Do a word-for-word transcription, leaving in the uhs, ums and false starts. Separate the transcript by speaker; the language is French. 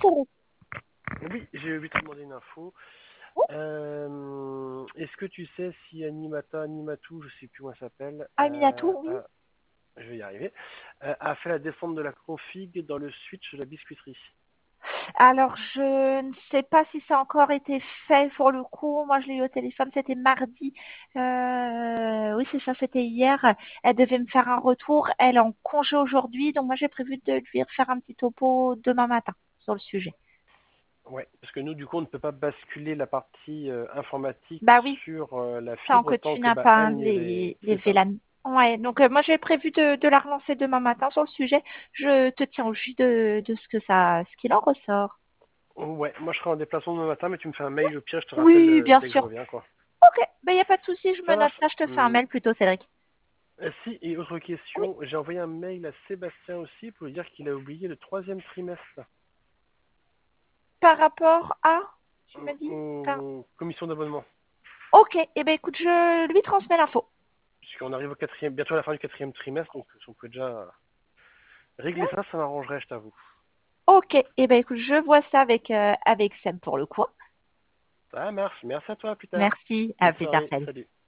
Speaker 1: Cédric.
Speaker 2: Oui, j'ai oublié de te demander une info.
Speaker 1: Oui.
Speaker 2: Euh, Est-ce que tu sais si Animata, Animatou, je sais plus comment ça s'appelle,
Speaker 1: Aminatou,
Speaker 2: euh,
Speaker 1: oui.
Speaker 2: a- je vais y arriver, euh, a fait la descente de la config dans le switch de la biscuiterie?
Speaker 1: Alors, je ne sais pas si ça a encore été fait pour le coup. Moi, je l'ai eu au téléphone, c'était mardi. Euh, oui, c'est ça, c'était hier. Elle devait me faire un retour. Elle est en congé aujourd'hui, donc moi, j'ai prévu de lui refaire un petit topo demain matin sur le sujet.
Speaker 2: Ouais, parce que nous, du coup, on ne peut pas basculer la partie euh, informatique
Speaker 1: Bah oui,
Speaker 2: sur euh, la
Speaker 1: tant que
Speaker 2: fibre tant
Speaker 1: tu
Speaker 2: que
Speaker 1: n'as
Speaker 2: bah,
Speaker 1: pas
Speaker 2: elle n'est
Speaker 1: les,
Speaker 2: les...
Speaker 1: les
Speaker 2: C'est ça.
Speaker 1: V LAN. Ouais, donc euh, moi, j'ai prévu de, de la relancer demain matin sur le sujet. Je te tiens au jus de, de ce que ça, ce qu'il en ressort.
Speaker 2: Ouais, moi je serai en déplacement demain matin, mais tu me fais un mail, au pire, je te rappelle
Speaker 1: Oui,
Speaker 2: euh,
Speaker 1: bien
Speaker 2: dès que je
Speaker 1: sûr.
Speaker 2: reviens, quoi.
Speaker 1: Ok, ben il n'y a pas de souci, je me
Speaker 2: Ça
Speaker 1: note
Speaker 2: marche.
Speaker 1: ça, je te fais un
Speaker 2: Hum,
Speaker 1: mail plutôt, Cédric.
Speaker 2: euh, si, et autre
Speaker 1: Oui.
Speaker 2: question, j'ai envoyé un mail à Sébastien aussi pour lui dire qu'il a oublié le troisième trimestre.
Speaker 1: Par rapport à, tu
Speaker 2: Aux,
Speaker 1: me dis par...
Speaker 2: aux commissions d'abonnement.
Speaker 1: Ok, eh ben écoute, je lui transmets l'info.
Speaker 2: Puisqu'on arrive au quatrième, bientôt à la fin du quatrième trimestre, donc si on peut déjà régler
Speaker 1: Ouais.
Speaker 2: ça, ça m'arrangerait, je t'avoue.
Speaker 1: Ok, eh ben écoute, je vois ça avec, euh, avec Sam pour le coup.
Speaker 2: Ça marche, merci à toi, à plus tard.
Speaker 1: Merci, à
Speaker 2: Bonne
Speaker 1: plus tard,
Speaker 2: soirée,
Speaker 1: salut.
Speaker 2: salut.